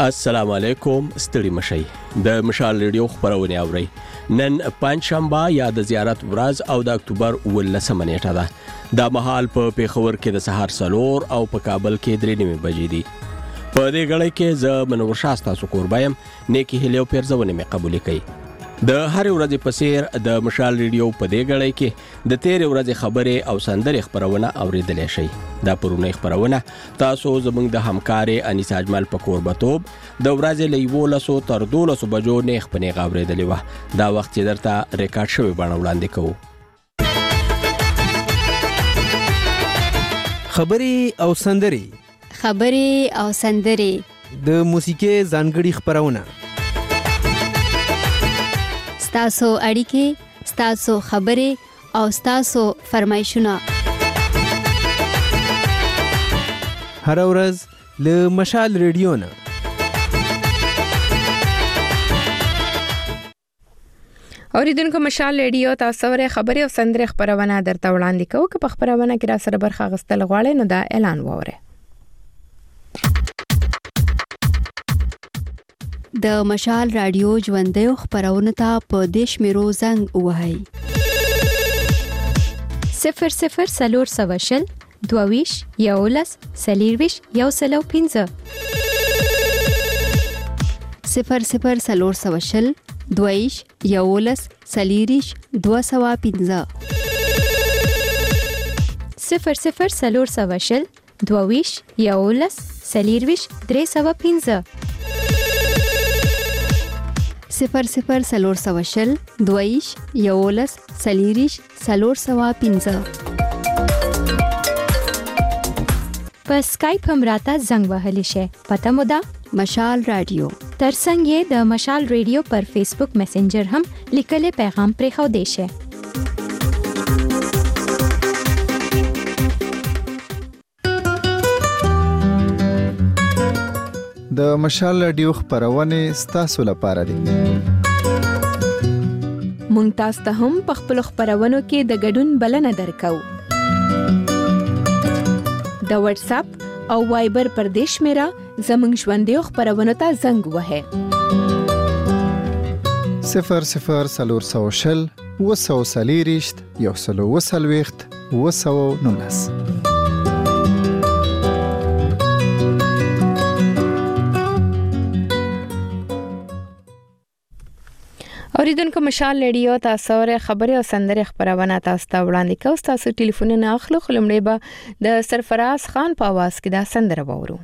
السلام علیکم، ستړي مشئ. د مشال ریډیو خبرونه اورئ. نن پنځشنبه یا د زیارت ورځ او د اکتوبر 19 نیټه ده. دا مهال په پیښور کې د سهار 4 او په کابل کې 3 بجې دي. په دې غړي کې ز منور شاستا سو قربایم نیکی هلیو پیرزونه می قبول کړي. د هر ورځې په څیر د مشال ریډیو په دې غړي کې د تیر ورځې خبرې او سندرې خبرونه اوریدلې شي. دا پرونه خبرونه تاسو زموږ د همکاري انیسا اجمل په قربتوب د ورځې لیولسو تر 12 بجو نه خپنې اوریدلې و. دا وخت چې درته ریکارډ شوی باندې وړاندې کوو. خبرې او سندرې د موسیقي ځانګړي خبرونه، ستاسو اړیکې، ستاسو خبرې او ستاسو فرمایشونه هر ورځ له مشال ریډیو نه. اوریدونکو مشال ریډیو تاسو ورې خبرې او سندرې خبرونه درته وړاندې کوو. که په خبرونه کې را سره برخه غستل غواړئ نو دا اعلان ووره. د مشال رادیو ژوندۍ خبرونه ته په دیش میرو زنګ وهاي 00 سلور سواشل دوویش یولس سلیرویش یوسلو 15 00 سلور سواشل دوویش یولس سلیریش 215 00 سلور سواشل دوویش یولس سلیرویش 315 00 سلور سواشل دویش یولس سلیریش 315 په سکایپ هم راته زنګ وهلی شي. پته مو ده مشال رادیو. ترڅنګ یې د مشال ریډیو پر فیسبوک میسنجر هم لیکل پیغام پرې خو دی شي. د مشال رادیو خبرونه ستاسو لپاره دي. مونږ تاسو ته هم په خپل خبرونو کې د ګډون بلنه درکو. د واتس اپ او وایبر پر دیش میرا زموږ ژوندۍ خبرونو ته زنګ وهه 00 سلور سواشل وسو سلیریشت یوسلو وسلويخت وسو نونس. اوریدونکو مشال ریډیو تاسو ورې خبرې او سندرې خبرونه تاسو ته وړاندې کوو. تاسو ټلیفونونه اخلو، خلمړې به د سرفراز خان په आवाज کې دا سندره وورو.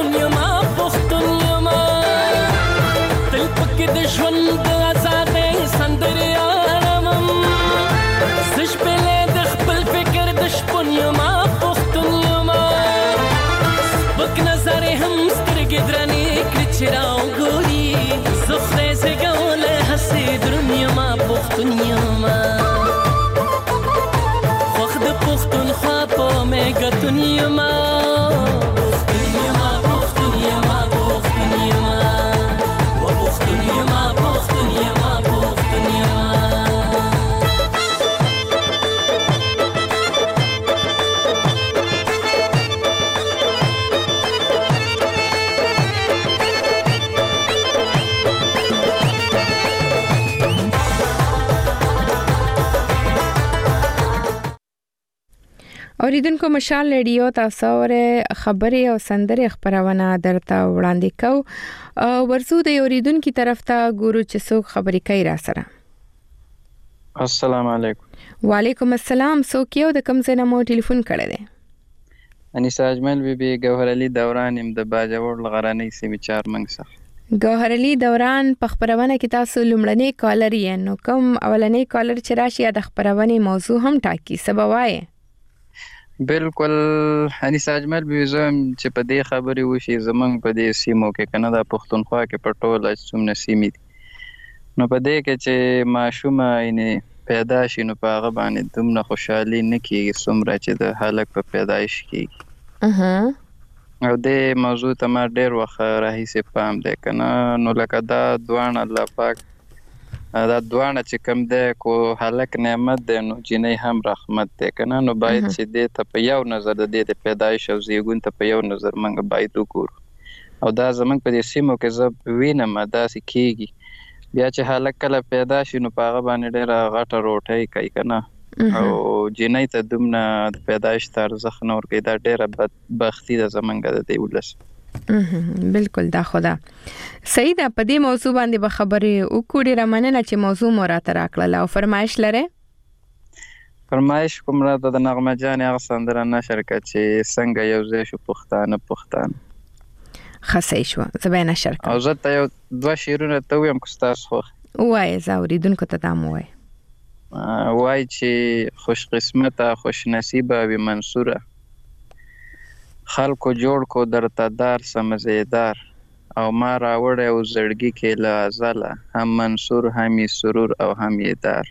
پښتون یما پښتون یما تل پکې د ژوند د آزادۍ سندرې اړمم زش پهلې د خپل فکر د شپون یما پښتون یما سپک نظر هم سترګې درنې کړي چې راوګوري زه خدای زېږولی هسې دروند یما پښتون یما خوښ د پښتونخوا په میږتون یما اوریدونکو مشال ریډیو تاسو ورې خبرې او سندرې خبرونه درته وړاندې کو ورسو د اوریدونکو طرف ته ګورو چې څوک خبرې کوي را سره. السلام علیکم. وعلیکم السلام. څوک یو د کوم ځای نه مو ټلیفون کړی دی؟ انیسه اجمل بیبي ګوهر علي دوران يم د باجوړ لغراني سیمې چارمنګ څخه. ګوهر علي دوران په خبرونه کې تاسو لومړنی کالر یې نو کوم اولنی کالر چې راشي د خبرونه موضوع هم ټاکي سبا وایي. بالکل انیسه اجمل بیبي زم چې په دې خبرې وشي زمنګ په دې سیمو کې کنه د پښتونخوا کې په ټوله څومره سیمې دي نو په دې کې چې ماشومه یې پیدا شي نو په هغه باندې دومره خوشحالي نه کیږي څومره چې د هلک په پیدایش کیږي. او دې موضوع ته ما ډېر وخت راهیسې پام دی کنه نو لکه دا دوانه الله پاک دا دوانه چې کم دی کو هلک نعمت دی نو جنۍ هم رحمت دی کنه نو باید چې دې ته په یو نظر د دې د پیدایش او زیږون ته په یو نظر موږ باید وګورو او دا زمونږ په دې سیمو کې زه وینم داسې کیږي بیا چې هلک کله پیدا شي نو په هغه باندې ډېره غټه روټۍ کوي کنه او جنۍ ته دومره د پیدایش ته ارزښت نه ورکوي دا ډېره بدبختي ده زمونږ د دې ولس. بالکل دا خدا صحیح ده. په دې موضوع باندې به خبرې وکړو. رمننه چې موضوع مو راته راکړله او فرمایش لرئ؟ فرمایش کوم راته د نغمه جانې هغه سندره نشر کړه چې څنګه یو ځای شو پښتانه خاصه شو زه به نشر کوم او زه ته یو دوه شعرونه ته ویم که ستاسو خوښ وایي زه اوریدونکو ته دا مو وایي چې خوش قسمته خوش نصیبه وي منصوره خلکو جوړ کو درته دار سمزیدار او ما راوړی و زړګي کې له ازله هم منصور هم یې سرور او هم یې دار.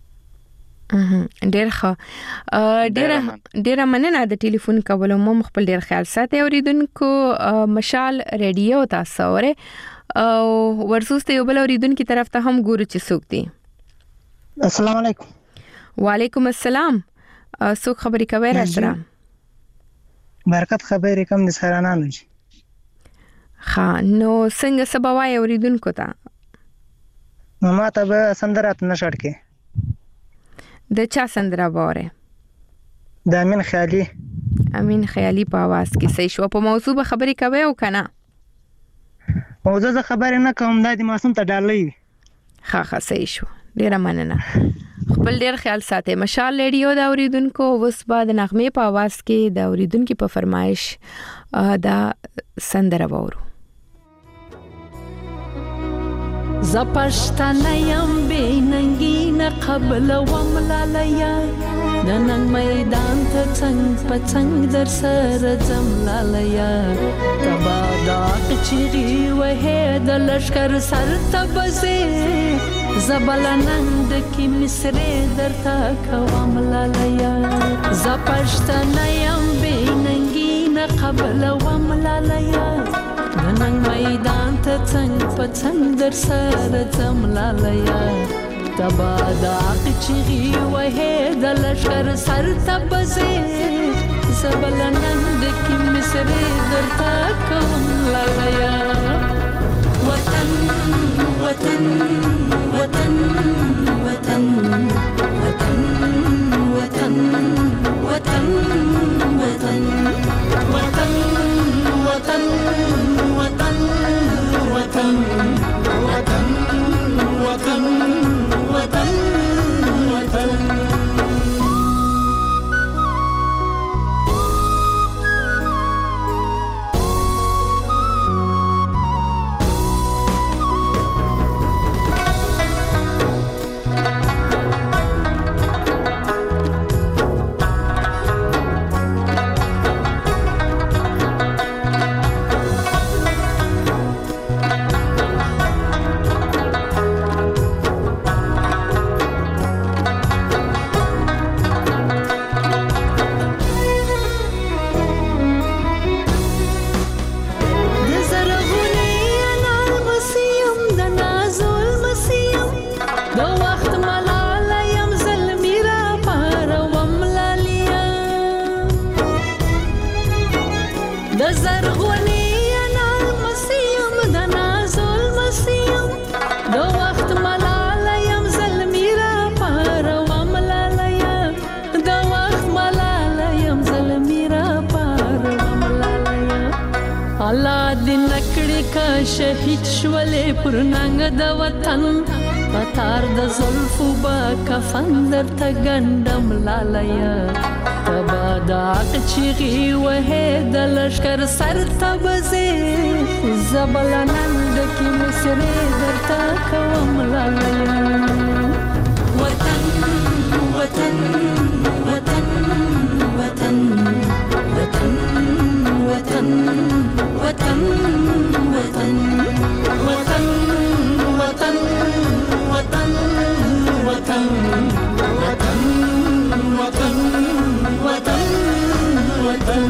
ډېر ښه ډېره مننه د ټلیفون کولو مو خپل ډېر خیال ساتي اوریدونکو. مشال ریډیو تاسو اورئ او ورسوسته یو بل اوریدونکو طرف ته هم ګورو چې څوک دی. السلام علیکم. وعلیکم السلام. څوک خبرې کوي را سره؟ برکت خبرې کوم د سهرانانو جی. ها نو څنګه سبا وای اوریدونکو ته؟ ما ته به سندرات نشړ کې د چا سندره واره؟ د امین خیالي په आवाज کې صحیح شو. په موضوع به خبرې کوي او کنه؟ موضوع زه خبرې نه کوم دا د ماسوم ته ډالۍ. ها صحیح شو. ډیره مننه. خپل ډیر خیال ساتئ. مشال ریډیو د اوریدونکو اوس بعد نغمه په आवाज کې د اوریدونکو په فرمایش دا سندره وورو. زپشتنه یم بیننګینه قبل وملالیا د نن میدان ته څنګ په څنګ در سره زملالیا تبا دا چیغي وه د لشکر سر ته بزې زبلنند کی مصرې درته کوم لالیا زپشتنه یم بیننګینه قبل وملالیا نن میدان ته څنګ په څنګ در سره زملالیا تبا دا چیغي وه د لشکر سر ته بزې زبلنند کی مصرې درته کوم لالیا وطن وطن وطن وطن وطن وطن وطن وطن وطن وطن وطن وطن وطن وطن وطن وطن دې نکړې کا شهید شولې پر ننګ د وطن پتار د زلفو با کفن درته ګنډم لالیه تبا د حق چیغې وهې د لښکر سر ته بځې زبله ننګ کې مصرې درته کوم لالیه وطن وطن وطن وطن وطن وطن وطن وطن وطن وطن وطن وطن وطن وطن وطن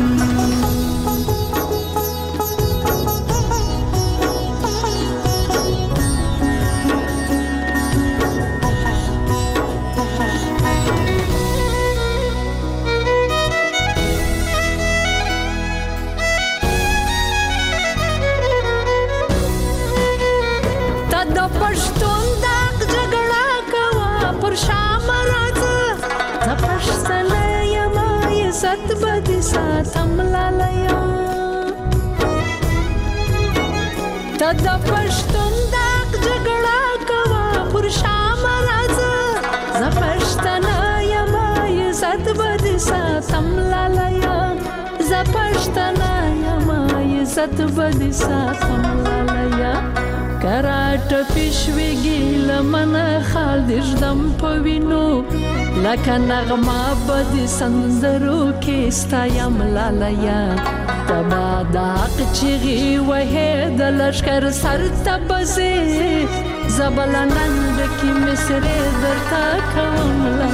د پښتون داغ جګړه کوا پر شام راځه ز پښتنه یم عزت بد ساتم لالیه ز پښتنه یم عزت بد ساتم لالیه کراټ پښویږي لمن خال دې دم پوینو لکه نغمه بد سندرو کې ستایم لالیه تبا د حق چیغې وهې د لښکر سر ته بځې زبله ننګ کې مصرې درته کوم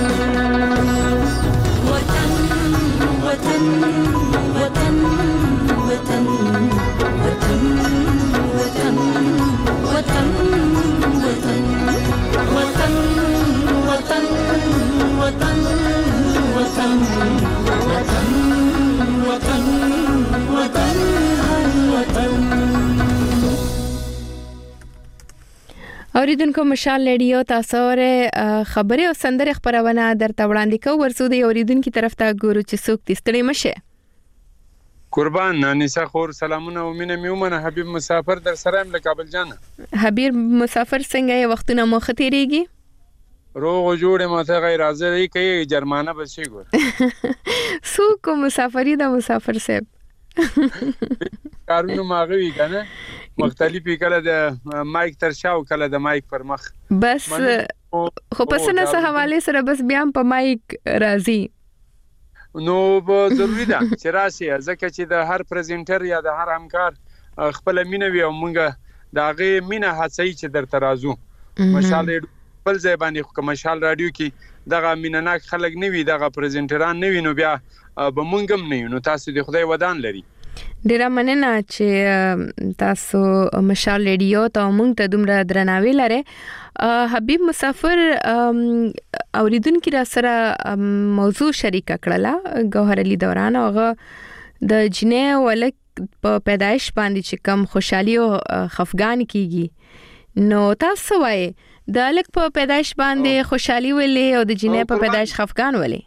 وطن وطن وطن وطن وطن وطن وطن وطن وطن وطن وطن وطن وطن وطن اوریدونکو مشال ریډیو تاسو ره خبره او سندره خبرونه درته وړاندې کوو ورسو د اوریدونکو طرف ته ګورو چې څوک تستړي مشه قربان نانیسا خور سلامونه او مینه میومنه حبیب مسافر در سره ام له کابل جان حبیب مسافر څنګه یې وختونه مو ختیریږي روغ جوړه ماته غیر حاضر کوي جرمانه بشي ګور څوک مسافری د مسافر صاحب کارونه ماغوي کنه مختلفي کله د مایک تر شاو کله د مایک پر مخ بس خو پس نه څه حواله سره بس بیا په مایک راځي نو ضروری ده چې راشي ځکه چې د هر پریزنټر یا د هر همکار خپل مینه وي او مونږه دا غي مینه هڅي چې در ترازو مشال خپل ځای باندې کوم مشال رادیو کې دغه مینناک خلک نه وي دغه پریزنټران نه وي نو بیا به مونږ هم نه نو تاسو د خدای ودان لري ډیره مننه چې تاسو مشال ریډیو ته مونږ ته دومره درناوی لري حبیب مسافر اوریدونکو را سره موضوع شریک کړله ګوهر علي دوران هغه د جنې ولک په پیدایش باندې چې کم خوشحالي او خفګان کیږي نو تاسو وایي د الک په پیدایش باندې خوشحالي ولې او د جنې په پیدایش خفګان ولې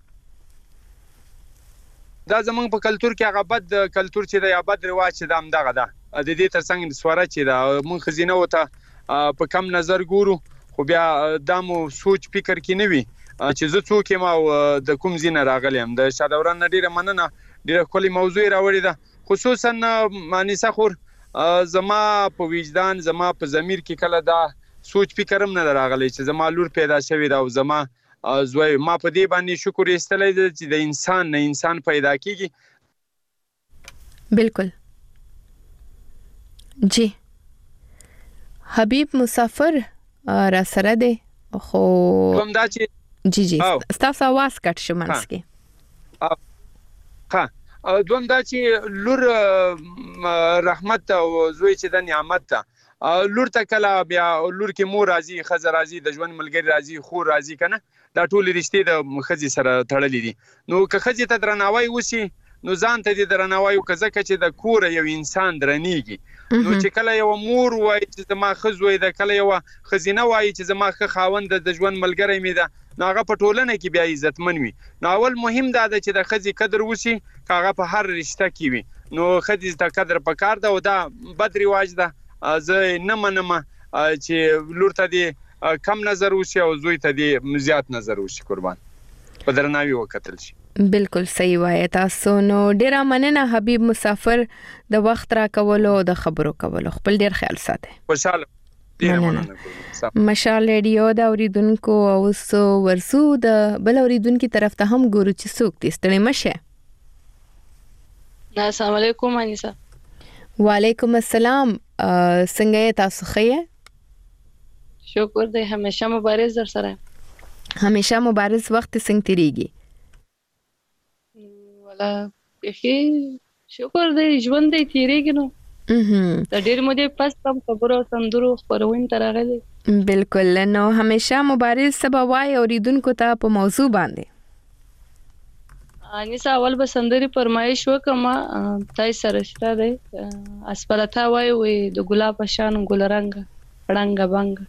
دا زمونږ په کلچر کې هغه بد کلچر چې د یا بد رواج چې د امدغه ده د دې ترڅنګ سواره چې دا مونږ خزینه وته په کم نظر ګورو خو بیا دمو سوچ فکر کې نه وي چې زه څوک یم او د کوم زینه راغلم د شادوران ډیره مننه ډیره کلی موضوع راوړی ده خصوصا مانیسا خور زما په وجدان زما په ضمیر کې کله دا سوچ فکر هم نه راغلی چې زما لور پیدا شوی دا او زما زوی ما په دې باندې شکر ایستلای چې د انسان نه انسان پیدا کیږي بالکل جی حبیب مسافر را سره دی خو کوم دا چې جی تاسو आवाज کټ شو منځ کې ها دوم دا چې لور رحمت او زوی چې د نعمت ته لور ته کله بیا لور کې مور راځي خزر راځي د ژوند ملګری راځي خور راځي کنه دا ټول رښتې د خزي سره تړلې دي نو که خزي ته درناوی وسی نو ځان ته دې درناوی وکړه چې د کور یو انسان درنیږي نو چې کله یو مور وای چې زما خزوي د کله یو خزینه وای چې زما خاوند د ژوند ملګری مې ده ناغه په ټولنه کې بیا عزتمن وي نو اول مهم دا ده چې د خزي قدر وسی کاغه په هر رشتہ کې وي نو خدي ته قدر پکار ده او دا بد رواج ده زه نه منم چې لور ته دی کم نظر وشي او زوی ته دی زیات نظر وشي قربان په درناوي وکتل شي. بالکل صحیح وایي تاسو. نو ډیره مننه حبیب مسافر د وخت را کولو او د خبرو کولو. خپل ډیر خیال ساتئ. خوشاله. مشال ریډیو دا اوریدونکو او سو ورسو د بل اوریدونکو طرف ته هم ګورو چې څوک دي. ستړي مشه. السلام علیکم انیسا. وعلیکم السلام. څنګه تاسو ښه؟ شکر دی. همیشه مبارز در سره. همیشه مبارز. وخت څنګه تیریږي؟ ولا بخي شکر دی ژوند دی تیریږي نو. د ډېر مودې پس تم خبرو سندرو خبرونه ترغلي. بالکل. نو همیشه مبارز سبا وای اوریدونکو ته په موضوع باندې. انیسا اول به سندري فرمایش وکما تای سره شته دی. اسپلتا وای د ګلاب شان ګل رنگ رنگ بنگ.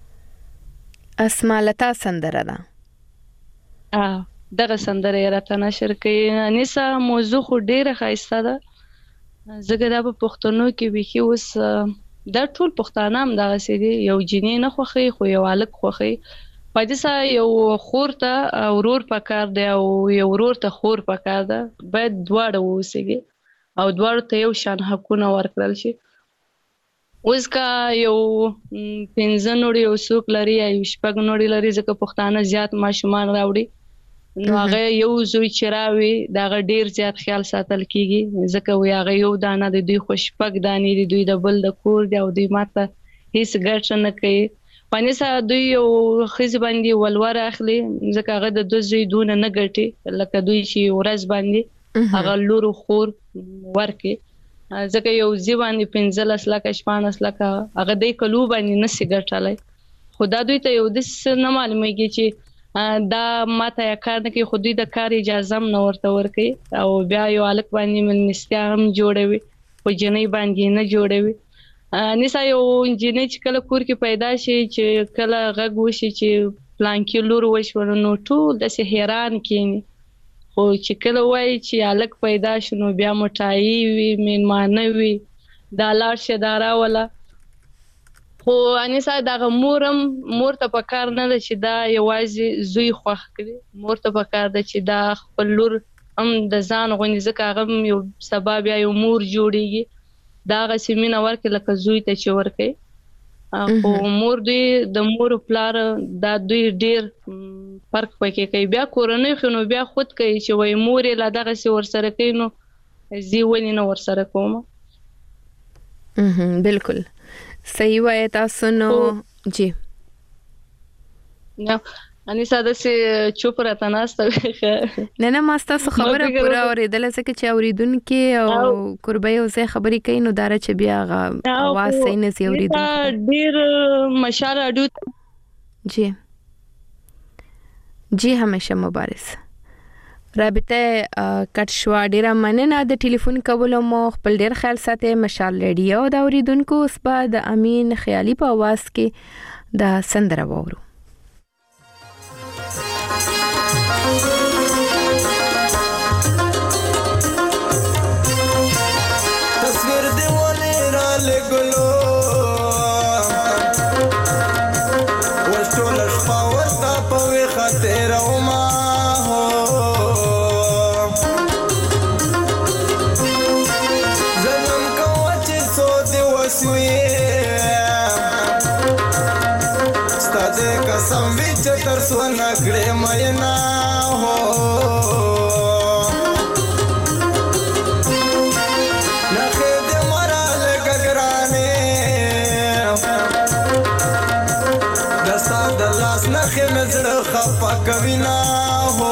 اسمالتا سندره ده. دغه سندره راته نشر کړي. انیسا موضوع خو ډیره ښایسته ده. زګه دا په پښتنو کې بيخي اوس دا ټول پښتانه هم دغه سي دي. یو جنې نه خوخي خو یو الک خوخي. پدېسا یو خور ته ورور پکار دی او یو ورور ته خور پکار ده. باید دواړه وسیږي او دواړو ته یو شان حقونه ورکړل شي. اوس کا یو 15 نوړي او څوک لري یا شپږ نوړي لري ځکه پښتانه زیات ماشومان راوړي. نو هغه یو زوی چې راوي دا ډیر زیات خیال ساتل کیږي ځکه وی هغه یو دانه د دوی خوشپک دانی دی دوی د بل د کور دی او دوی ماته هیڅ ګټه نه کوي. پنيسا دوی یو خیز باندې ولور اخلي ځکه هغه د دوی زوی دونه نه ګټي لکه دوی چې ورځ باندې هغه لور خور ورکي ځکه یو ځی باندې 15 لکه 14 لکه هغه د کلو باندې نسی ګټلای. خدا دوی ته یو د نه معلومیږي چې دا ماته کار نه کوي. خو دوی د کار اجازه هم نه ورته ورکوي او بیا یو الک باندې ملنستیا هم جوړوي خو جنۍ باندې نه جوړوي. نسا یو جنۍ چې کله کور کې پیدا شي چې کله غږ وشي چې پلان کې لور وشو نو ټول د حیران کینی. خو چې کله وای چې الک پیدا شنو بیا مټای وي میلمانه وي دا لار شدارا ولا. خو انیسا دا مور ته پکار نه ده چې دا یوازې زوی خوښ کړي. مور ته پکار ده چې دا خپل لور هم د ځان غونې ځکه هغه یو سبب یا یو مور جوړیږي. دا هغه سیمینه ورکړي لکه زوی ته چې ورکړي. خو مور دوی د مور پلار دا دوی ډیر فرق پکې کوي. بیا کورنۍ خو نو بیا خود کوي چې وای مور لا دغه سی ورسره کوي نو زی ونی نو ورسره کوم. بالکل صحیح وایي تاسو. نو جی نو انیسا د سي چوپ راته ناسته نه ما تاسو خبره پوره اوریدل څه چې اوریدونکو او قربای او زه خبرې کوي نو دار چې بیا اواز صحیح نه سي اوریدونکو ډیر مشال اډو. جی جی همیشه مبارز. رابطه کټ شو. ډیره مننه د ټلیفون کولو مو. خپل ډیر خیال ساتئ. مشال ریډیو دا اوریدونکو اوس په د امین خیالي په आवाज کې د سندره وورو. تصویر دی ولې را لګلو ورټول شپه ورته په خاطر او ما تر سونه کړې مېنا هو نخې دې مرال ګګرانې دستا د لاس نخې مزړه خپه کوي نا هو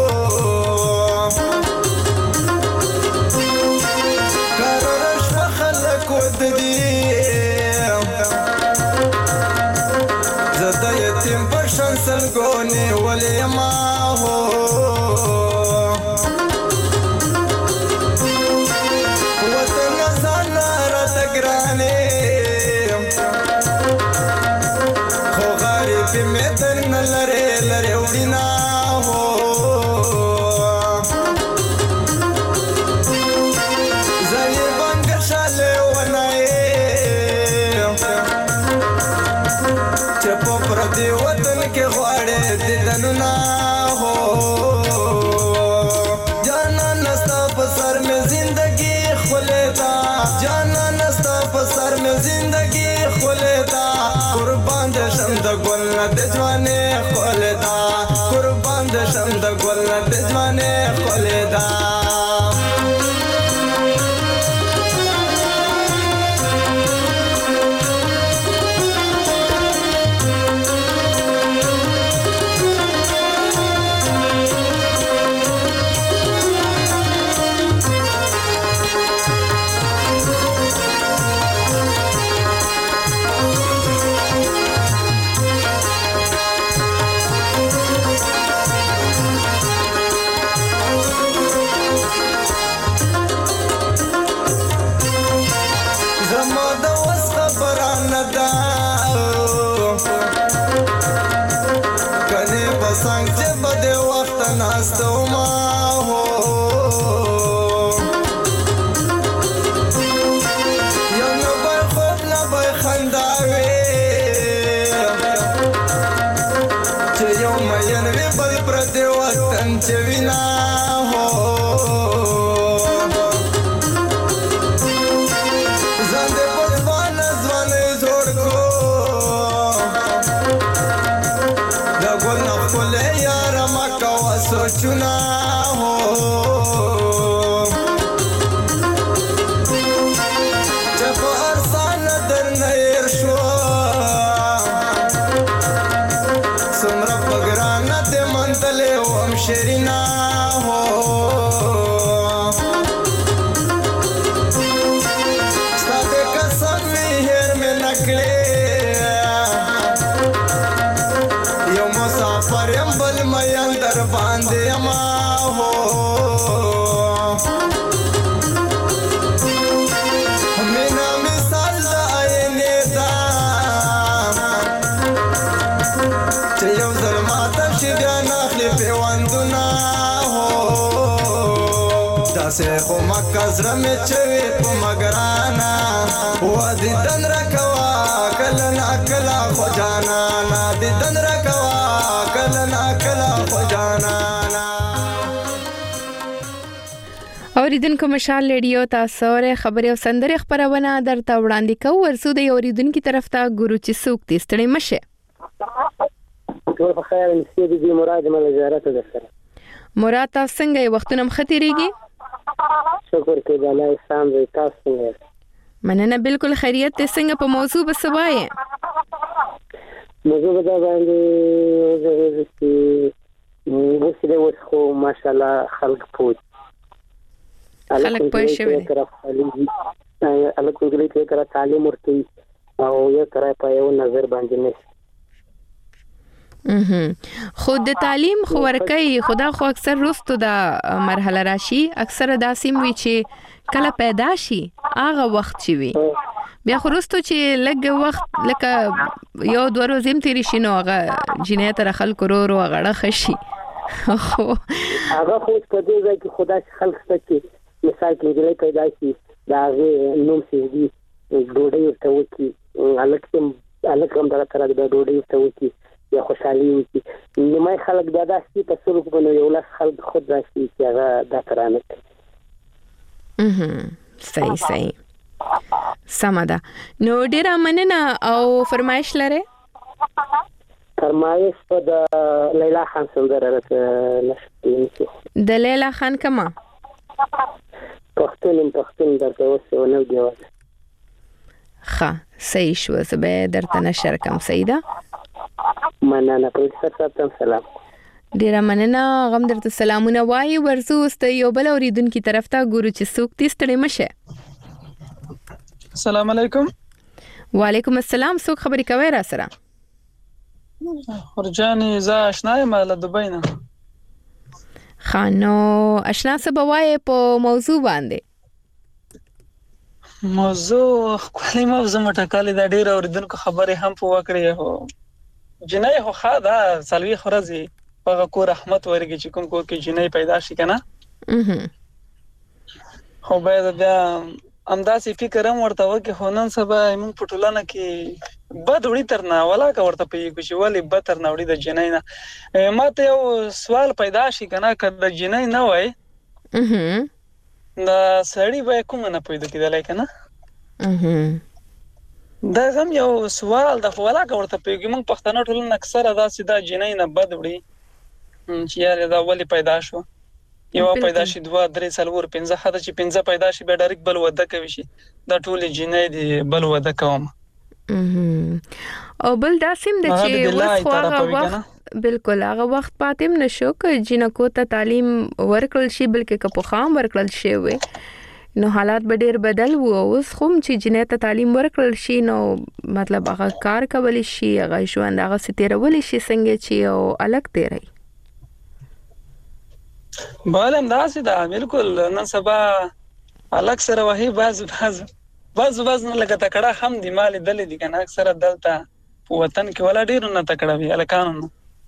کارش په خلک ود دي زده یتیم پشن سلګونی ولې ما هو وطن ځان را تګرانې خو غریب مې تر نه لري لري وینا هو ونای چې په پردي وطن کې غواړې دیدنونه هو جانا نستا په سر مې زندگی خولېدا جانا نستا په سر مې زندگی خولېدا قربان دې شم د ګل نه د ځوانې خولېدا قربان دې شم د ګل نه د ځوانې خولېدا ناستوما هو یو نه به خوب نه به خنداوي چې یو مین وی بل پر دې وطن چې وینا هو ځان دې په ځوان جوړ کو دا ګل نه خولې یار مکه سوچنا هو جب ارسان در نیر شو سمرا بگرانا دے منتلے وم شرینا هو ساتے قسم مہر میں نکلے یو مسافر یم بل میان در باندې ما هو مینا مثال د آینه دا چې یو ځل ماته شي بیا ناخلي پیوندونه هو داسې خو مکه زړه مې چوي په مګرانا وادي دن رکوا کله نا کله خو جانانا دي دن رکوا کله نا کله خو جانانا اوریدونکو مشال ریډیو تاسو ر خبري او سندري خبرونه درته وړاندې کوو ورسو د اوریدونکو طرف ته ګورو چې څوک دې ستړي مشه ټول په خیر نسي دي مراد مل زیارت ده سره مراد تاسو څنګه وختونه مختيريږي شکر کې د الله احسان دې تاسو څنګه مننه بالکل خیریت ته څنګه په موضوع بسوایې موضوع دا باندې چې وسخو ماشاءالله خلق پوت خلق پوه شوی الګ انګلیسي کې کرا تعلیم ورته او یو کرا په یو نظر باندې نه خود د تعلیم خو ورکي خدا خو اکثر رستو د مرحله راشي اکثر داسیم وی چې کله پیدا شي هغه وخت شي وي بیا خو رستو چې لګ وخت لکه یو دوه ورځې تیری شي نو هغه جنې تر خلکو ورو غړه خشي خو هغه خو په دې ځای کې خدا خلک ستې مثال کې دې پیدا شي دا نوم سي دي ډوډۍ ورته وکی الکم دا تر د ډوډۍ ورته وکی یا خوشحالي وکي نیمه خلک دا داسې په سلوک باندې یو لاس خلک خود راشي چې هغه دا ترانه صحیح سماده نو ډیره مننه او فرمایش لره فرمایش په د لیلا خان سندره راته نشته د لیلا خان کما پښتون درته اوس نو دیوال ښه صحیح شو زه به درته نشر کوم سیدا مننه په تاسو سلام ډیره مننه غم درته سلامونه وای ورزو است یو بل اوریدونکو طرف ته ګورو چې څوک دې ستړي مشه السلام علیکم وعلیکم السلام څوک خبرې کوي را سره خرجاني ز آشنا یم له دوبۍ نه خانو آشنا څه بوای په موضوع باندې موضوع خپل موضوع مټکالي د ډیر اوریدونکو خبره هم په وکړې هو جنې هو خادا سلوي خرزي په کو رحمت ورګي چې کوم کې جنې پیدا شي کنه خو به دا همداسې فکر هم ورته وکړي خو نن سبا موږ په ټولنه کې بد وړي تر نه ولاکه ورته پوهېږو چې ولې بد تر نه وړي د جنۍ نه. ما ته یو سوال پیدا شي که نه که د جنۍ نه وای د سړي به کومه نه پیدا کېدلی که نه دا هم یو سوال د خو ولاکه ورته پوهېږي. موږ پښتانه ټولنه اکثره داسې دا جنۍ نه بد وړي چې یاره دا ولې پیدا شو یو پیدا شي 2 3 4 5 حتی چې 5 پیدا شي به ډایرکټ بل وده کوي شي دا ټول جنۍ دی بل وده کوم او بل داسیم د چې وس هغه وخت بالکل هغه وخت پاتم نشو ک جنکو ته تعلیم ورکړل شي بلکې که په خام ورکړل شي وي نو حالات به ډیر بدل وو. اوس خو چې جنې ته تعلیم ورکړل شي نو مطلب هغه کار کول شي هغه ژوند هغه ستیرول شي څنګه چې او الګ تیری بالم داسې دا بالکل نن سبا الګ سره وਹੀ باز نه لګه تکړه هم دی مال دل دي کنه اکثر دلته وطن کې ولا ډیر نه تکړه وی الکانو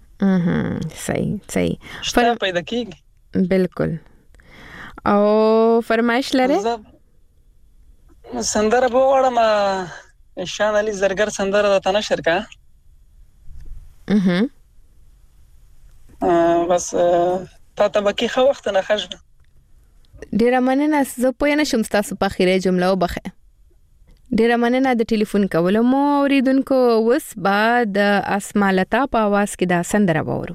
صحیح فرق پیدا کیږي بالکل. او فرمایش لري سندره بوړم شان علي زرګر سندره د تنشر کا بس تا بکی خو وخت نه خرج ډیر مننه زه پوه نه شم تاسو په اخیری جمله وبخه ډیر مننه د ټلیفون کولو مو اوریدونکو وس بعد اسمالتا په आवाज کې دا سندره وورو.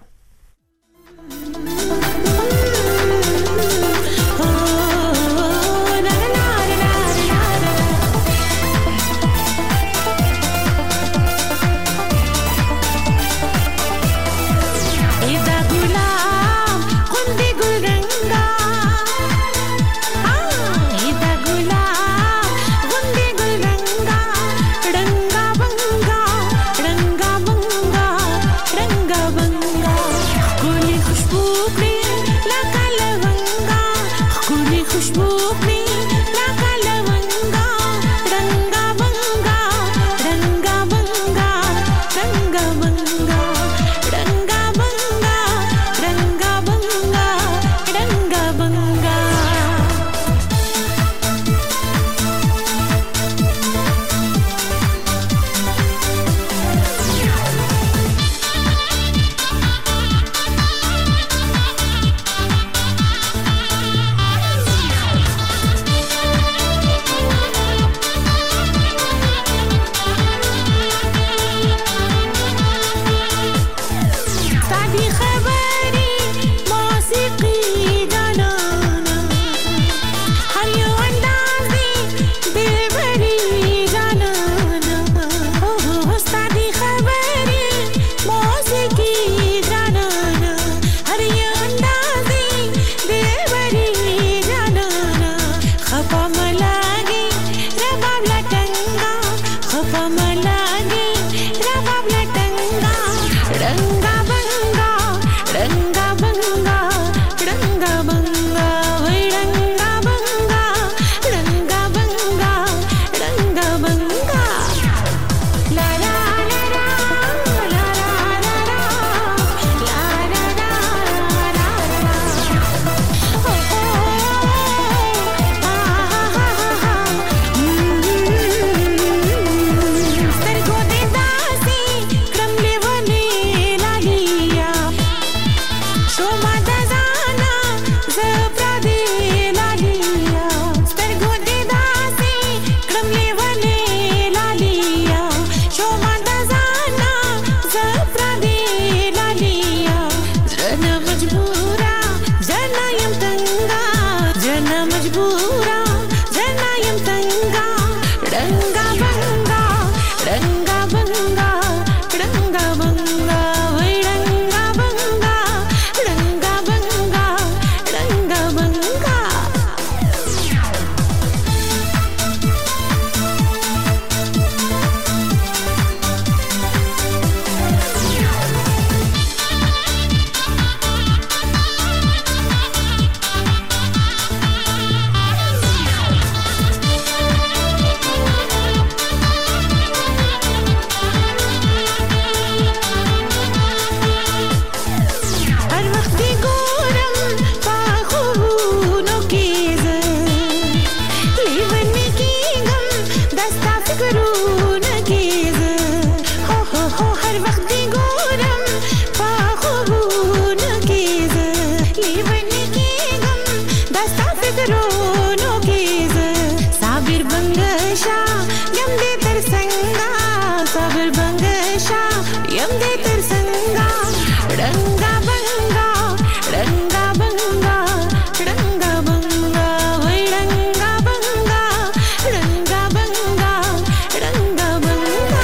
بنگشا یم دې تر څنګه صبر بنگشا یم دې تر څنګه رنگا بنگا رنگا بنگا رنگا بنگا وای رنگا بنگا رنگا بنگا رنگا بنگا.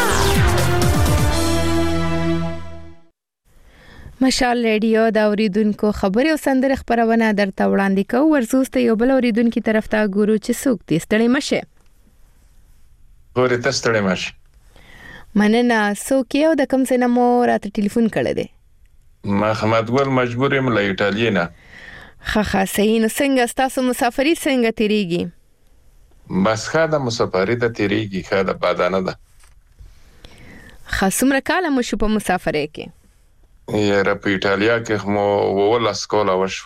مشال ریډیو دا اوریدونکو خبري او سندره خبرونه درته وړاندې کوو. ورزوسته یو بل اوریدونکو طرف ته ګورو چې څوک دې ستړي مشه. ګورې ته ستړي مشه. مننه. څوک یو د کوم څه نه مو راته ټلیفون کړی دی؟ ما محمد ګل مجبور یم له ایټالیا نه. ښه صحیح. نو څنګه ستاسو مسافري څنګه تیریږي؟ بس ښه ده، مسافري ته تیریږي، ښه ده، بادانه ده. ښه څومره کاله مو شو په مسافرۍ کې؟ یاره په ایټالیا کې مو 12 کاله وشو.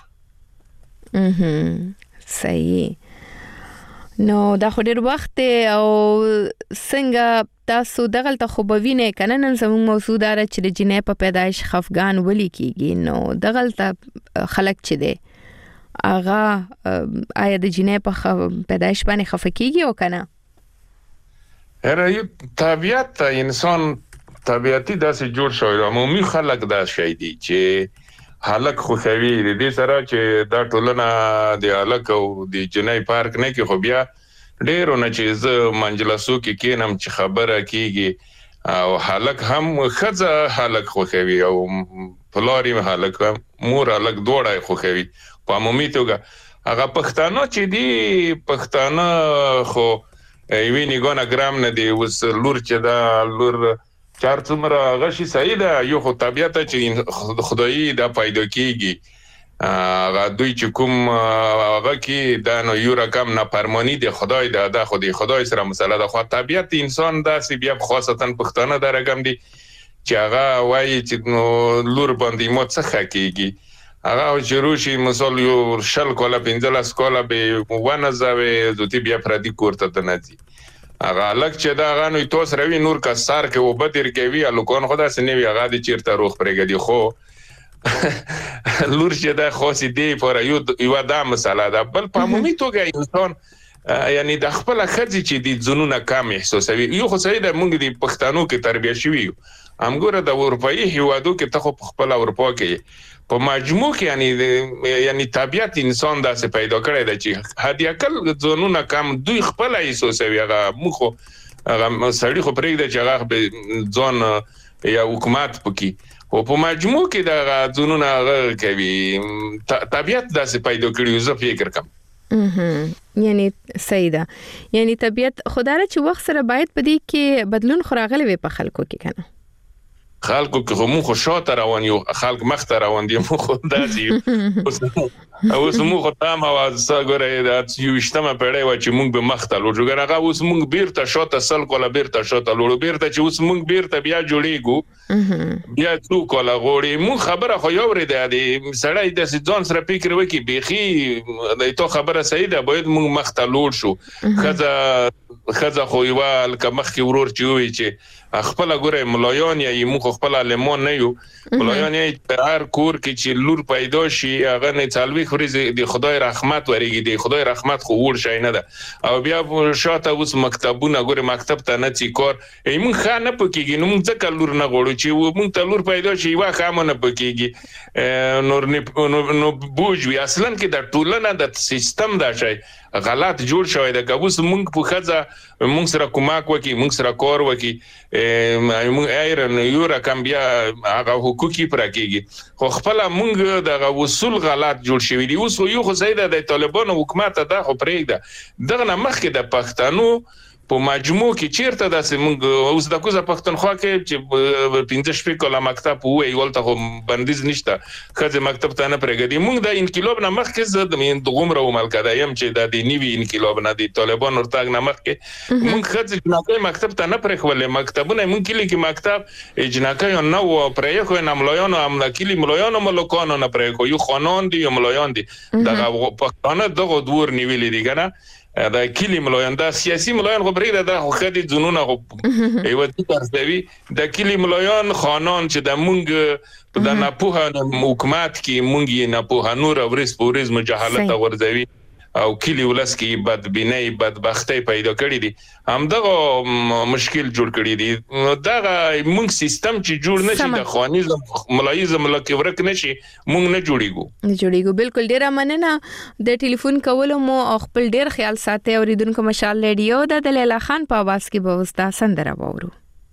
صحیح. نو دا خو ډېر وخت او څنګه تاسو دغلته خو به وینئ که نه؟ نن زموږ موضوع دا ده چې د جینۍ په پیدایش خفګان ولې کېږي. نو دغلته خلک چې دی هغه آیا د جینۍ په پیدایش باندې خفه کېږي او که نه؟ یاره یو طبیعت ته انسان طبیعتي داسې جوړ شوی. عمومي خلک دا شی دي چې هلک خوښوي. د دې سره چې دا ټولنه د هلک او د جنۍ فرق نه کوي، خو بیا ډېرو نه چې زه منجلسو کې کینم چې خبره کېږي او هلک هم ښځه هلک خوښوي او پلار یې هلک مور هلک دواړه یې خوښوي. په عمومي توګه هغه پښتانه چې دي، پښتانه خو یوې نګونه ګرام نه دي. اوس لور چې دا لور چار څومره غشي صحیح ده، یو خو طبیعت چې خدایي دا پیدا کیږي. هغه دوی چې کوم هغه کې دا نو یو رقم نافرمانی دی خدای دا خو دی خدای سره مسله ده. خو طبیعت انسان داسې بیا خاصتا پښتانه دا رقم دي چې هغه وایي چې نو لور باندې مو څه کیږي. هغه چې روشي مثال یو 10 کاله 15 کاله به ونه زوي دوی بیا پردي کوړه ته نه دي. هغه لک چې دا غانو توس روي نور کا سار کې وبدر کوي الکون خدا سنوي هغه د چیرته روخ پرګدي. خو لور چې دا خاصي دی پر یو دا مسله ده. بل په عمومي توګه انسان یعنی د خپل خځې چې د ځنونه کم احساسوي. یو خو سید موږ د پښتنو کې تربیه شوی همګوره د اروپאי هیوادو کې ته خو خپل اروپا کې په مجموع کې یعنی طبيعت انسان داسې پیدا کړی دی چې هدي عقل ځنونه کم دوی خپل احساسوي. هغه مخ هغه سړی خو پرېږده چې هغه ځان یا حکومت پکې او په مجموع کې د ځنونه کوي. طبيعت داسې پیدا کړی زه فکر کوم. یعنی صحیح ده. یعنی طبيعت خدای چې وخت سره باید پدې کې بدلون خراغلی وي په خلکو کې کنه. خلکو کې مو خو شاته روان یو خلک مخته روان دي مو خو داسي اوس مو خو تام اواز سګره د یو اجتماع پیړۍ و چې مونږ به مخته لوړو هغه اوس مونږ بیرته شاته سل کوله بیرته شاته لوړو بیرته چې اوس مونږ بیرته بیا جوړیږو بیا څو کوله غوړي مون خبره خو یو ورې ده سړی د ځان سره فکر وکي بيخي د تو خبره صحیح ده باید مونږ مخته لوړ شو. خزه خو یو الکمخ کی ورور چې وي چې خپل ګوره ملایان یا مو خپل علمان نه یو ملایان یې هر کور کې چې لور پیدا شي هغه نه چالوي خوري د خدای رحمت وريږي د خدای رحمت خو ور شي نه ده او بیا شاته اوس مکتبونه ګوره مکتب ته نه چی کار ایمون خانه پکېږي نو موږ ځکه لور نه غوړو چې موږ ته لور پیدا شي وا خامونه پکېږي نور نو بوجوي اصلا کې د ټولنه د سیستم دا شي غلط جوړ شوی دا کوس مونږ په خزه مونږ سره کومک وکي مونږ سره کار وکي مونږ ایرن یو رقم بیا هغه حقوقي پرکېږي خو خپل مونږ د وصول غلط جوړ شوی دی اوس یو خو زیاده د طالبانو حکومت ته خو پرېږده دغه مخکې د پښتنو په مجموع کې چیرته داسې مونږ اوس د کوزه پښتونخوا کې چې 15 شپې کله مکتب وې ولته هم بندیز نشته خځه مکتب ته نه پرېږدي مونږ د انقلاب نه مخکې زه د غومره وملکدایم چې د نیوی انقلاب نه د طالبان ورتاګ نه مخکې مونږ خځه جنکۍ مکتب ته نه پرېښولې مکتبونه مونږ کلی کې مکتب جنکۍ نه و پرېښو نه ملایانو هم کلی ملایانو ملکانو نه پرېښو یو خانان دي یو ملایان دي دغه پښتانه دغه دور نیولې دي کنه دا کلی ملایان دا سیاسي ملایان خو پرېږده دا خو ښه دي ځنونه خو هیوادي ترسوي د کلی ملایان خانان چې د مونږ په د ناپوهه حکومت کې مونږ یې ناپوهه نور ورځ په ورځ مجاهلت غورځوي او کلی ولس کې بدبینۍ بدبختی پیدا کړې دي همدغه مشکل جوړ کړی دي دغه موږ سیستم چې جوړ نشي د خوانیزم ملایزم لکه ورک نشي موږ نه جوړیږو بالکل ډیره مننه د ټلیفون کولو مو خپل ډیر خیال ساتي اوریدونکو مشال ریډیو د لیلا خان په आवाज کې به وستا سندره وورو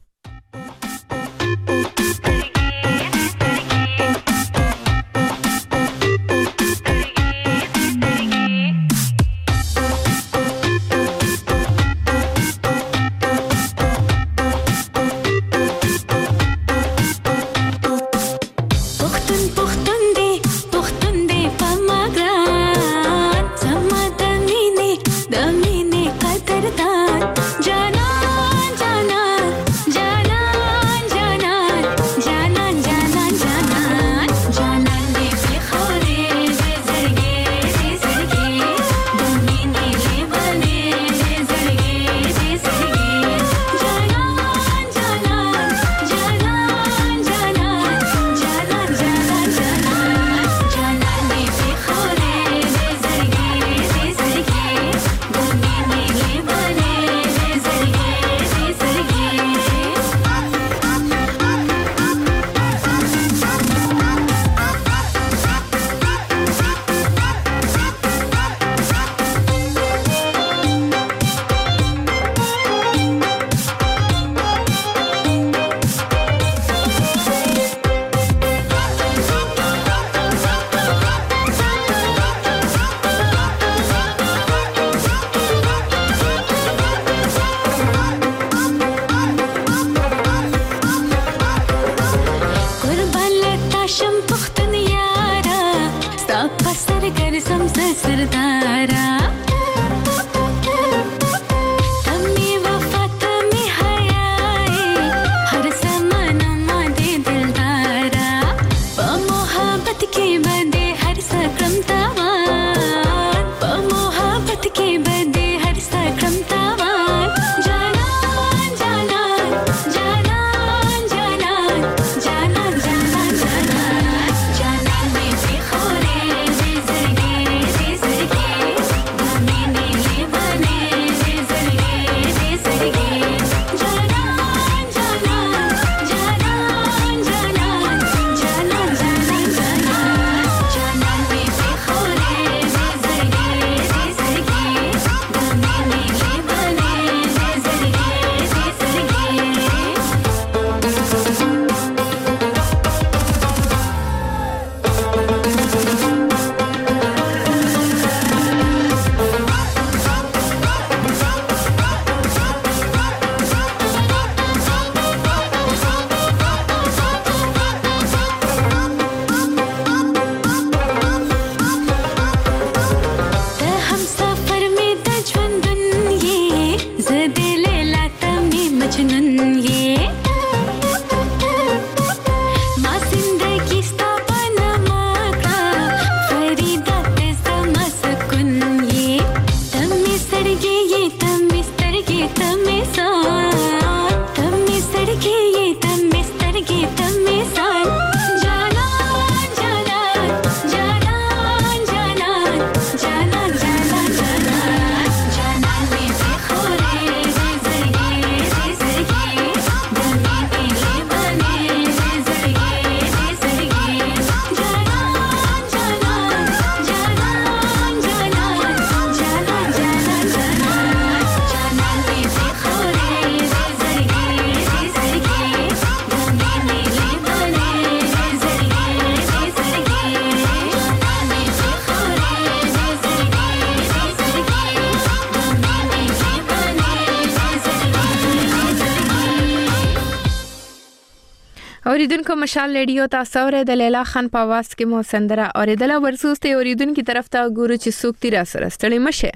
اوریدونکو مشال ریډیو تاسو اورئ د لیلا خان په आवाज کې مو سندره اوریدل ورسوسته اوریدونکو طرف ته ګورو چې څوک تیر سره ستړي مشه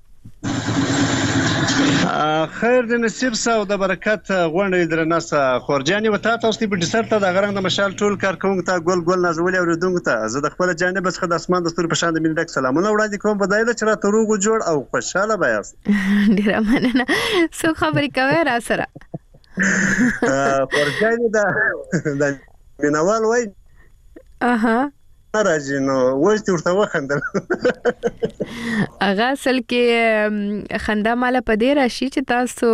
خیر د نصیب سره د برکت غونډې درناسه خورجاني وتا تاسو په ډیسر ته د غرنګ د مشال ټول کارکونکو ته ګل نازولې اوریدونکو ته زه د خپل جانب څخه د اسمان د ستوري په شان د مینډک سلامونه وړاندې کوم بدایله چې را تروغ جوړ او خوشاله بیاست ډیر مننه سو خبرې کوي را سره خورجاني د مینوال وای راځي نو وځي ورته وخندل اغه اصل کې خندا مال په دې راشي چې تاسو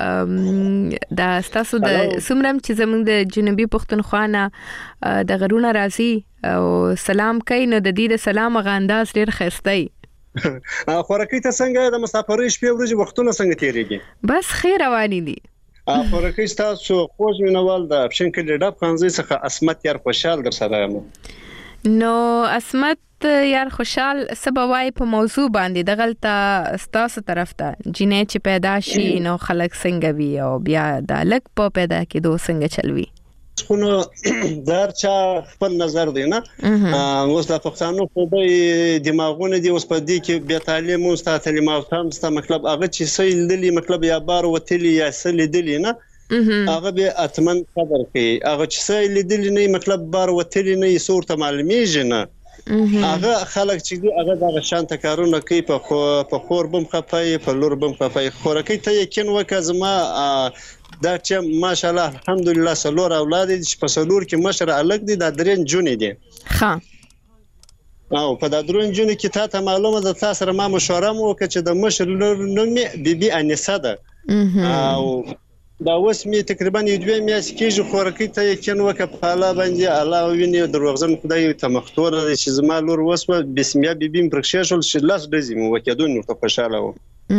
د سمرم چې زموږ د جنوبي پښتونخوا نه د غرونه راځي او سلام کوي نو د دې د سلام غانداز ډیر خستای خورکې ته څنګه د مسافرۍ شپې ورځې وختونه څنګه تیریږي بس خیر رواني دي خورکې تاسو خوږ مینوال د اپشن کې ډډه خانزي څخه اسمت یار خوشحال در سره یم نو اسمت یار خوشحال سبوای په موضوع باندې دغلطه ستاسو طرف ته جنې چې پیدا شي نو خلک څنګه وي او بیا د لک په پیدا کېدو څنګه چلوي خو در چا خپل نظر دی نه اوس د پښتنو په دماغونه دی اوس په دې کې بیا تعلیم او تعلیم او تام مطلب هغه چې سیل دلی مطلب یا بار وتلی یا سیل دلی نه هغه به اتمن قدر کوي هغه چې سیل دلی نه مطلب بار وتلی نه صورت معلومیږي نه هغه خلک چې هغه د شانت کارونه کوي په خور بم خپای په لور بم خپای خورکې ته یقین وکزما دا چې ماشاءالله الحمدلله سلور اولاد دي چې په سلور کې مشر الګ دي د درین جونې دي ها او په د درین جونې کې ته معلومه ده تاسو سره ما مشوره مو وکړه چې د مشر لور نوم بیبي انیسه ده او دا اوس می تقریبا 2 میاشتې کېږي خورکې ته یقین وکړه په الله باندې الله ویني دروغجن خدای ته مختور دي چې زما لور وسوه بسم الله بیبي پرخښه شول چې لاس دزي مو وکړو نو ته خوشاله و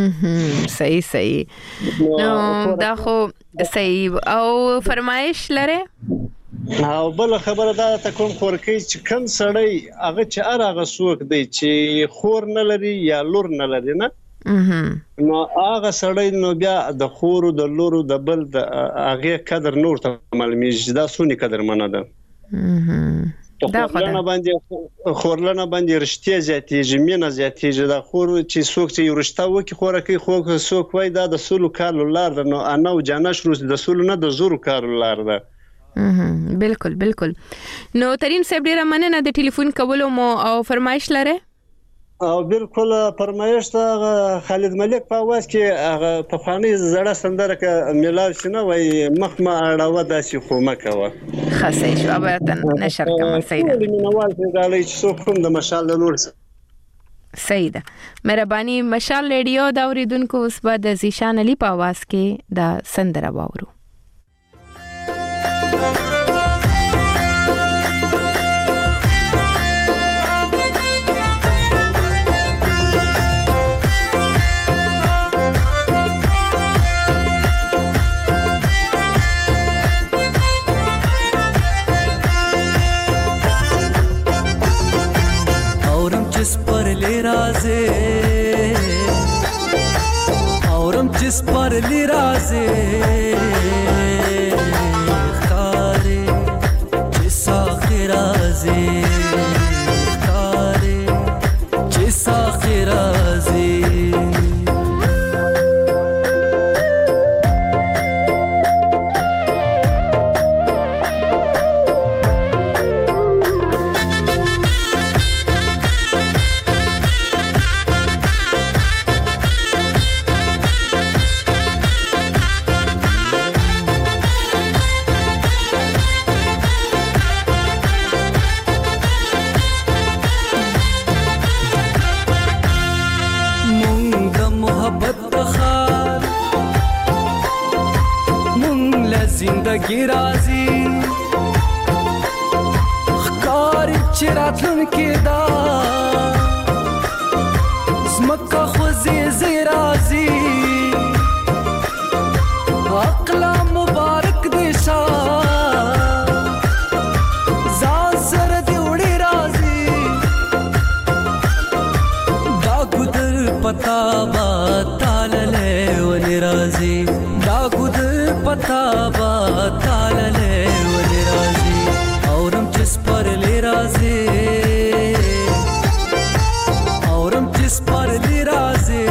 صحیح نو دا خو صحیح او فرمایش لره او بل خبره دا ته کوم خورکې چې کم سړی هغه چې هغه څوک دی چې خور نه لري یا لور نه لري نه نو هغه سړی نو بیا د خور د لور د بل د هغه قدر نور ته معلومیږي دا سونی قدر منه ده خورلنه باندې رښتیا زیاتېږي مینه زیاتېږي دا خور چې څوک چې رښتا وکي خورکې خو څوک وای دا د سولو کارو لار ده نو انا او جانش روز د سولو نه د زورو کارو لار ده بالکل نو ترين صاحب ډیره مننه د ټلیفون کولو مو او فرمایش لره او بالکل فرمایش ته خالد ملک په आवाज کې هغه په فانی زړه سندره کې ملاو شنه وای مخ ما اړه داسي خو مکوه خاصه شو به نشر کوم سیده مینوال غالي چې کوم د مشال نور سیده مهرباني مشال ریډیو دا اوریدونکو اوس بعد د زیشان علي په आवाज کې دا سندره واورو اورم جس پر لی رازے خارے جس آخرازے خارے جس آخرازے زندگی رازی خکاری چراتن کی دا زمکا خوزی زیرازی اقلا مبارک دیشا زان سر دیوڑی رازی دا گدر پتا با تاللے ونی رازی دا گدر پتا با تاللے ونی رازی اورم جس پر لی رازی اورم جس پر لی رازی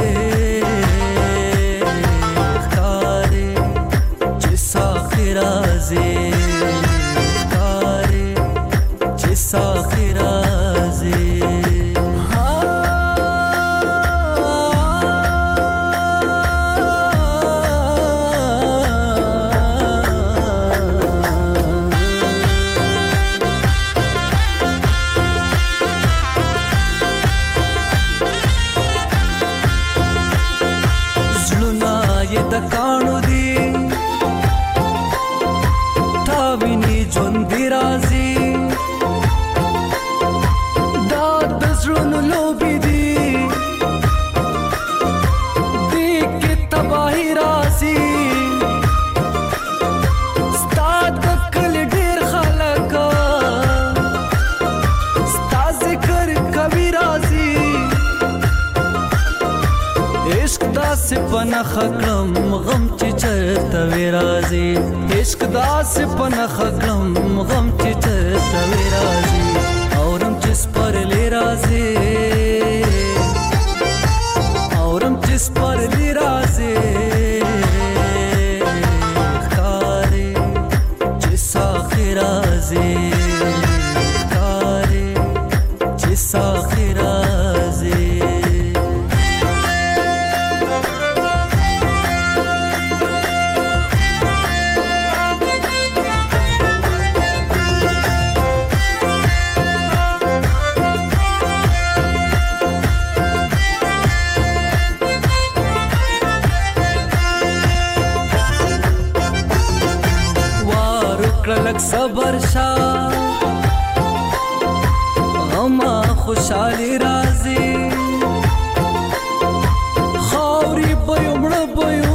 خارے جس آخرازی خارے جس آخرازی پنه خکړم غم چې چرته وی راځي عشق داسې پنه خکړم غم چې چرته وی راځي اورم چې سپرلی راځي اورم چې سپرلی راځي ښکاري چې ساقي راځي ښکاري چې ساقي راځي لک صبر شا غما خوشحالی راځي خاوري بيومړ بيو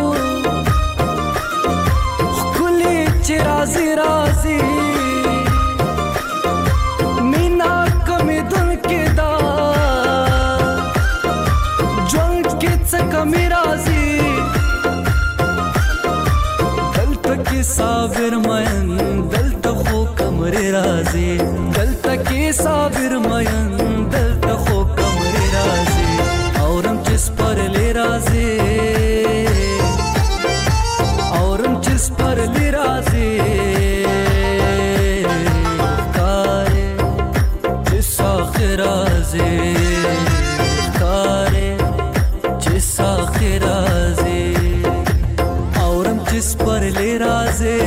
خولي چې راځي راځي مینا کمی دن کې دا ژوند کې څه کمی راځي دلته کې صابر مین دلته خو کمرې راځي دلته کې صابر مین دلته خو کمرې راځي اورم چې سپرلی راځي اورم چې سپرلی راځي ښکاري چې ساقي راځي ښکاري چې ساقي راځي اورم چې سپرلی راځي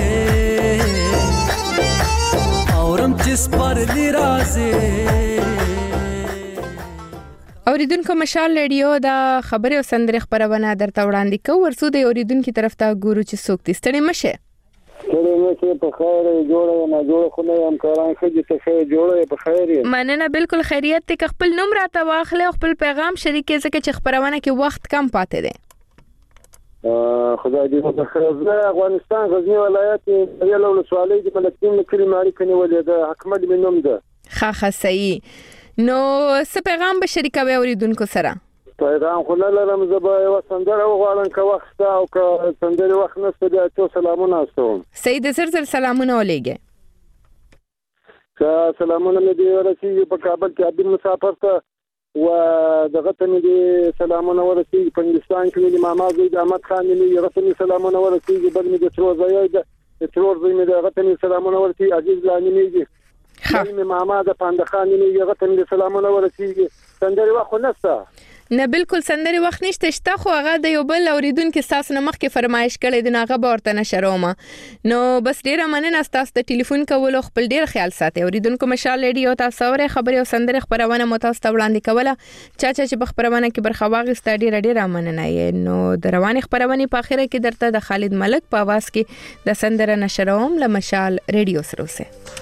اورم چې سپرلی راځي اوریدونکو مشال رادیو دا خبره او سندره خبرونه درته وړاندې کوي ورسو د اوریدونکو طرف ته ګورو چې څوک تستړي مشه کله نو چې په خیر جوړه نه جوړه خو نه هم کاران خدي ته خیر جوړه په خیر مننه بالکل خیریت ته خپل نوم راته واخله او خپل پیغام شریکې ځکه چې خبرونه کې وخت کم پاتې دی خدای دې په خیر زه افغانستان غزنی ولایت یو ولسوالۍ د ملکین کلی ماری کني ولې د حکومت منوم ده ښه صحیح نو څه پیغام به شریکوي اوریدونکو سره پیغام خو نه لرم زه به یو سندره وغواړم که وخت او که سندره وخت نشته بیا ټول سلامونه استوم سید زر سلامونه ولېږه که سلامونه مې دې ورسېږي په کابل کې عبد مسافر ته و دغه ته مې دې سلامونه ورسېږي په هندوستان کې مې ماما زوی د احمد خان مې هغه ته مې سلامونه ورسېږي بل مې د ترور زوی زوی مې هغه ته مې سلامونه ورسېږي عزیز لانی مې مې ماما د پاندخان مې هغه ته مې سلامونه ورسېږي سندري وخت نشته نه بالکل سندري وخت نشته شته خو هغه د یو بل اوریدونکو تاسو نه مخکې فرمایش کړی دی هغه به ورته نشرومه نو بس ډیره مننه تاسو د ټلیفون کولو خپل ډیر خیال ساتي اوریدونکو مشال رادیو تاسو اوره خبري او سندره خبرونه مو تاسو ته وړاندې کوله چې په خبرونه کې برخه واغسته ډیره مننه نو د رواني خبرونه په اخره کې درته د خالد ملک په आवाज کې د سندره نشروم له مشال رادیو سره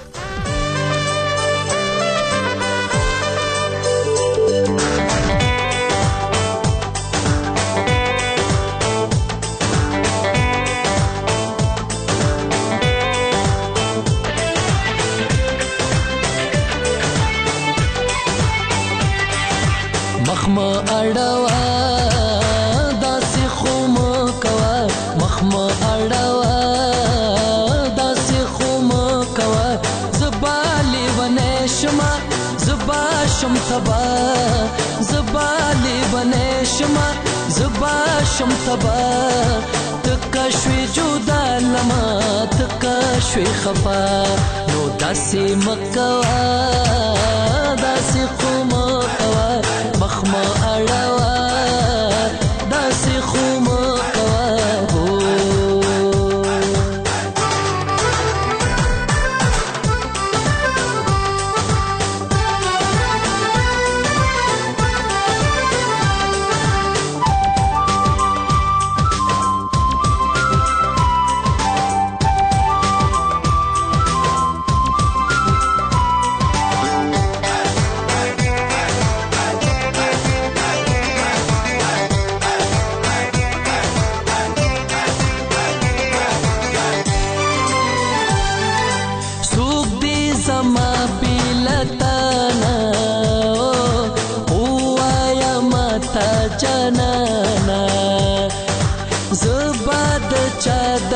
مخما اړوا داسې خوم کوا مخما اړوا داسې خوم کوا زبالي ونشما زبا شم تبا زبالي ونشما زبا شم تبا تکشوي جدا لما تکشوي خفا نو داسې مکوا داسې خوم کوا مخما اړوا داسې خوم کوا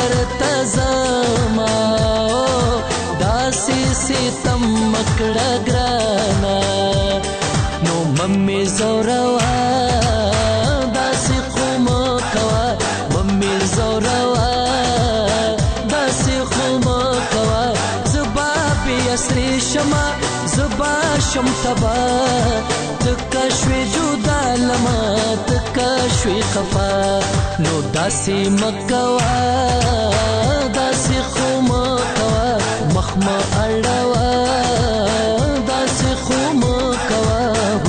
درته زما داسې ستم مکړه ګرانا نو ممې زوروا داسې قوم کوا ممې زوروا داسې قوم کوا زبا په اسرې شما زبا شم تبا تکشوي جدا لما تکشوي خفا نو داسې مکوا داسې قوم کوا مخما اړوا داسې قوم کوا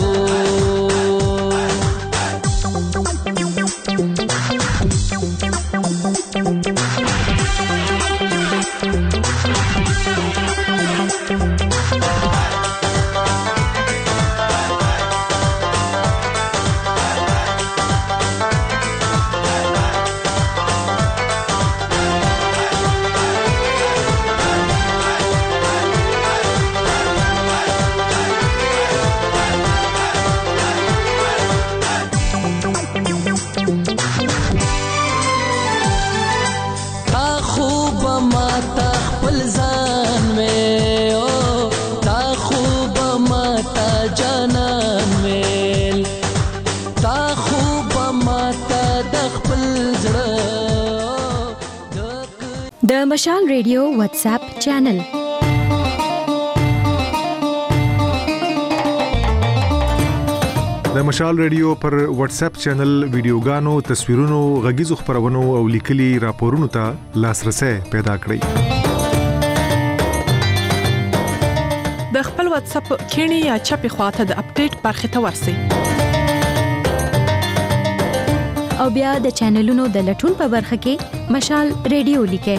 د مشال ریډیو واتس اپ چینل د مشال ریډیو پر واتس اپ چینل ویډیوګانو تصویرونو غږیزو خبرونو او لیکلي راپورونو ته لاسرسي پیدا کړئ د خپل واتس اپ کینی یا چپی خواته د اپډیټ برخه ته ورسئ او بیا د چینلونو د لټون په برخه کې مشال ریډیو لیکئ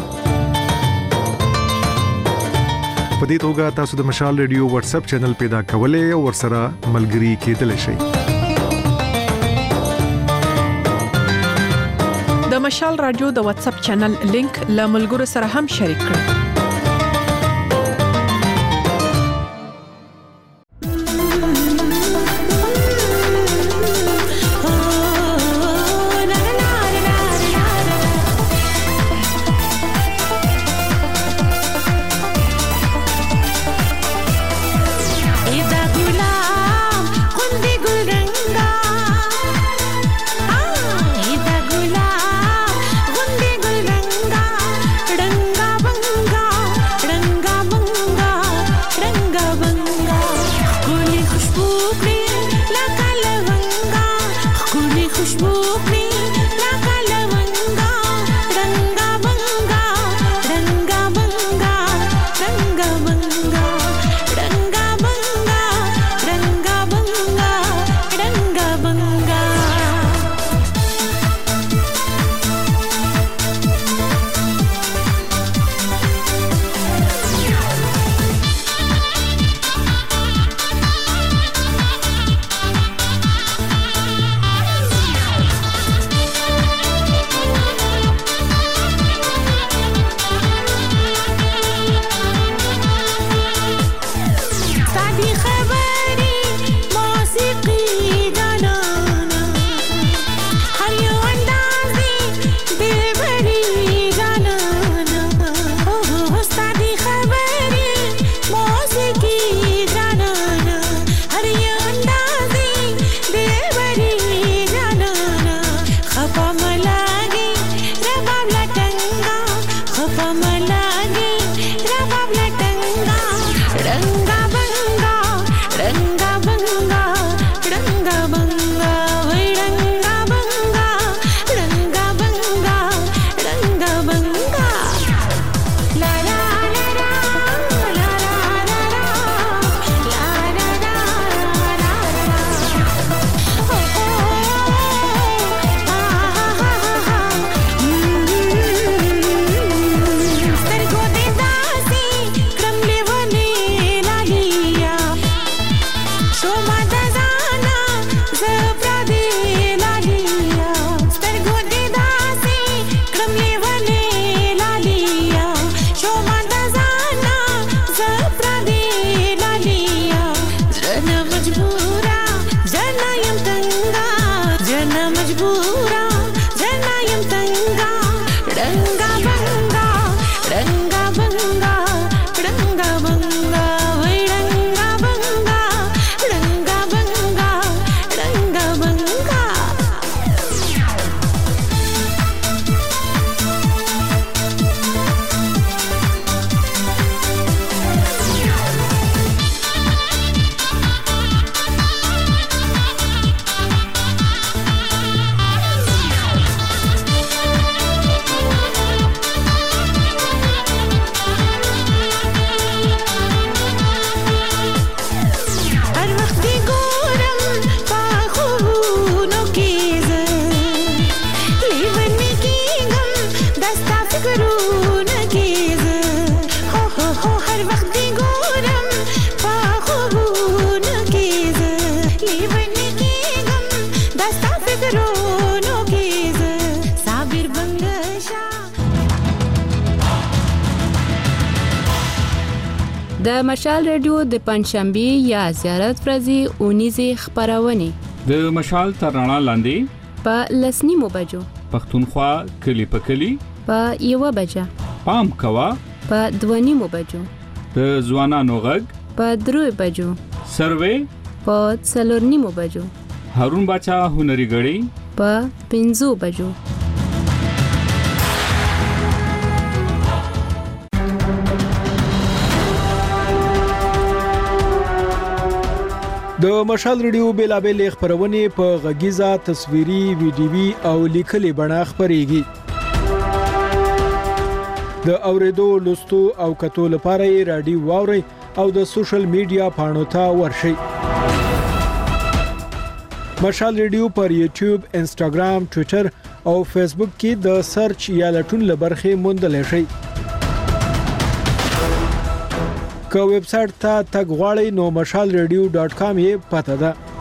په دې توګه تاسو د مشال ریډیو واتس اپ چینل پیدا کولای او ورسره ملګري کېدلی شئ د مشال رادیو د واتس اپ چینل لینک له ملګرو سره هم شریک کړئ रंगा فکرونه کیزه هو هو هو هر وخت دی ګورم په خوبونه کیزه لیونی کیږم دا ستا فکرونو کیزه صابر بنګشا. د مشال رادیو د پنځشنبه یا زیارت ورځې اونیزه خبرونه د مشال تر رڼا لاندې په لسنی مو بجو پښتونخوا کلی په کلی په یو بجه پام کوا په دونی مو بجو د ځوانانو غږ په درو بجو سروې په څلورنی مو بجو هارون باچا هنري غړي په 5 بجو. د مشال ریډیو بیلابل خبرونه په غږیزه تصویري ویډیوي او لیکلي بڼه خبريږي. د اوریدو لوستو او کتو لپاره رادیو واوري او د سوشل میډیا پاڼو ته ورشي. مشال ریډیو پر یوټیوب، انسټاګرام، ټوئیټر او فیسبوک کې د سرچ یا لټون لبرخه موندل شي. که ویب سټ ته تګ غواړئ نو mashalradio.com یې پته ده.